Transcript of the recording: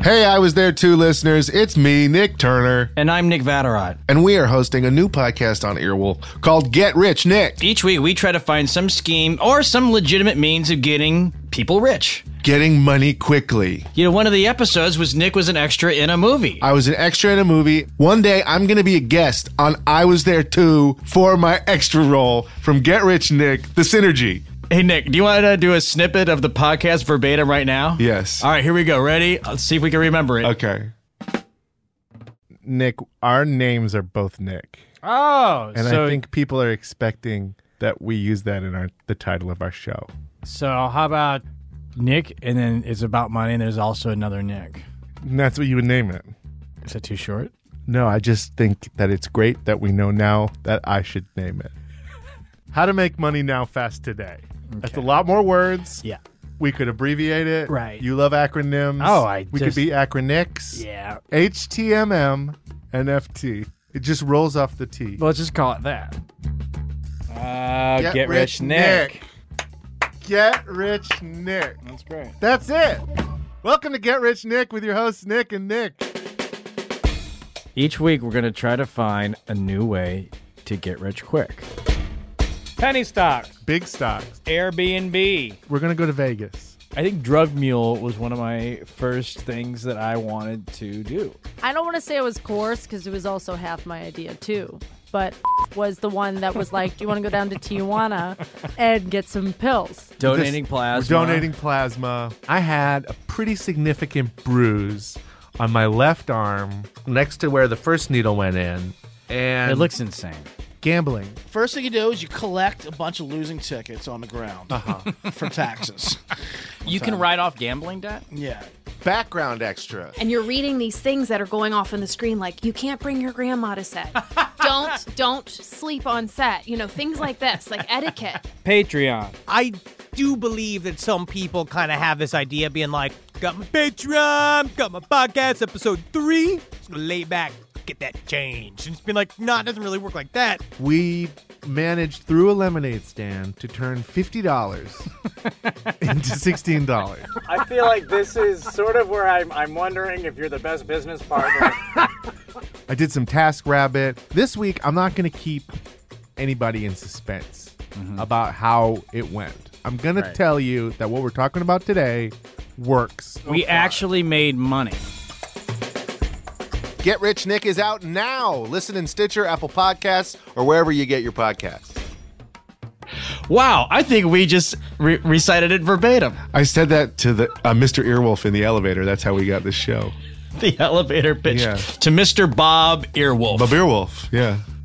Hey, I was there too, listeners. It's me, Nick Turner. And I'm Nick Vatterott. And we are hosting a new podcast on Earwolf called Get Rich Nick. Each week, we try to find some scheme or some legitimate means of getting people rich. Getting money quickly. You know, one of the episodes was Nick was an extra in a movie. I was an extra in a movie. One day, I'm going to be a guest on I Was There Too for my extra role from Get Rich Nick, The Synergy. Hey, Nick, do you want to do a snippet of the podcast verbatim right now? Yes. All right, here we go. Ready? Let's see if we can remember it. Okay. Nick, our names are both Nick. Oh, And so I think people are expecting that we use that in the title of our show. so how about Nick, and then it's about money, and there's also another Nick. And that's what you would name it. Is that too short? No, I just think that it's great that we know now that I should name it. How to make money now fast today. That's a lot more words. Yeah. We could abbreviate it. Right. You love acronyms. Oh, we could be acronyx. Yeah. HTMM, NFT. It just rolls off the T. Well, let's just call it that. Get Rich Nick. Get Rich Nick. That's great. That's it. Welcome to Get Rich Nick with your hosts, Nick and Nick. Each week, we're going to try to find a new way to get rich quick. Penny stocks, Big stocks. Airbnb. We're going to go to Vegas. I think Drug Mule was one of my first things that I wanted to do. I don't want to say it was coarse because it was also half my idea too. But was the one that was like, do you want to go down to Tijuana and get some pills? Donating plasma. We're donating plasma. I had a pretty significant bruise on my left arm next to where the first needle went in. And It looks insane. gambling. First thing you do is you collect a bunch of losing tickets on the ground for taxes. You can write off gambling debt? Yeah. Background extra. And you're reading these things that are going off on the screen, like you can't bring your grandma to set. Don't sleep on set. You know, things like this, like etiquette. Patreon. I do believe that some people kind of have this idea being like, got my Patreon, got my podcast, episode 3, just gonna lay back, get that change. And it's been like, nah, it doesn't really work like that. We managed through a lemonade stand to turn $50 into $16. I feel like this is sort of where I'm wondering if you're the best business partner. I did some TaskRabbit. This week, I'm not going to keep anybody in suspense about how it went. I'm going to tell you that what we're talking about today works. We actually made money. Get Rich Nick is out now. Listen in Stitcher, Apple Podcasts, or wherever you get your podcasts. Wow, I think we just recited it verbatim. I said that to the Mr. Earwolf in the elevator. That's how we got this show. The elevator pitch Yeah. to Mr. Bob Earwolf. Bob Earwolf, yeah.